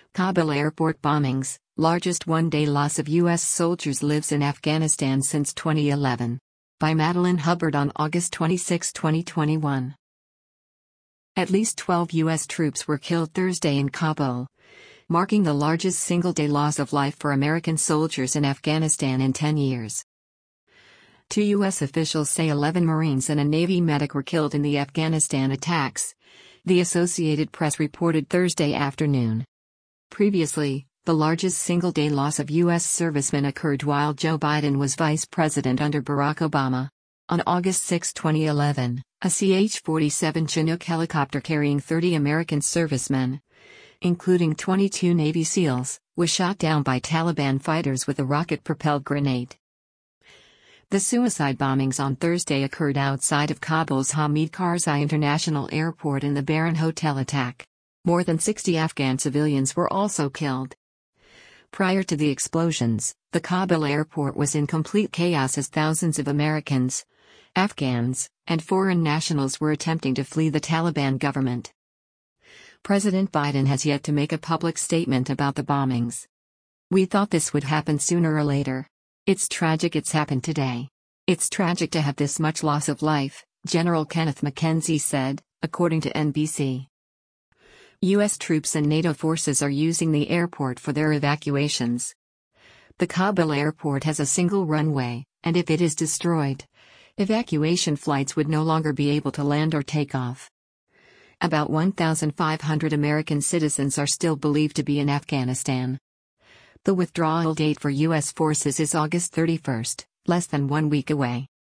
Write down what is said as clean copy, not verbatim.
Kabul airport bombings, largest one-day loss of U.S. soldiers lives in Afghanistan since 2011. By Madeline Hubbard on August 26, 2021. At least 12 U.S. troops were killed Thursday in Kabul, marking the largest single-day loss of life for American soldiers in Afghanistan in 10 years. Two U.S. officials say 11 Marines and a Navy medic were killed in the Afghanistan attacks, the Associated Press reported Thursday afternoon. Previously, the largest single-day loss of U.S. servicemen occurred while Joe Biden was vice president under Barack Obama. On August 6, 2011, a CH-47 Chinook helicopter carrying 30 American servicemen, including 22 Navy SEALs, was shot down by Taliban fighters with a rocket-propelled grenade. The suicide bombings on Thursday occurred outside of Kabul's Hamid Karzai International Airport in the Baron Hotel attack. More than 60 Afghan civilians were also killed. Prior to the explosions, the Kabul airport was in complete chaos as thousands of Americans, Afghans, and foreign nationals were attempting to flee the Taliban government. President Biden has yet to make a public statement about the bombings. "We thought this would happen sooner or later. It's tragic it's happened today. It's tragic to have this much loss of life," General Kenneth McKenzie said, according to NBC. U.S. troops and NATO forces are using the airport for their evacuations. The Kabul airport has a single runway, and if it is destroyed, evacuation flights would no longer be able to land or take off. About 1,500 American citizens are still believed to be in Afghanistan. The withdrawal date for U.S. forces is August 31, less than 1 week away.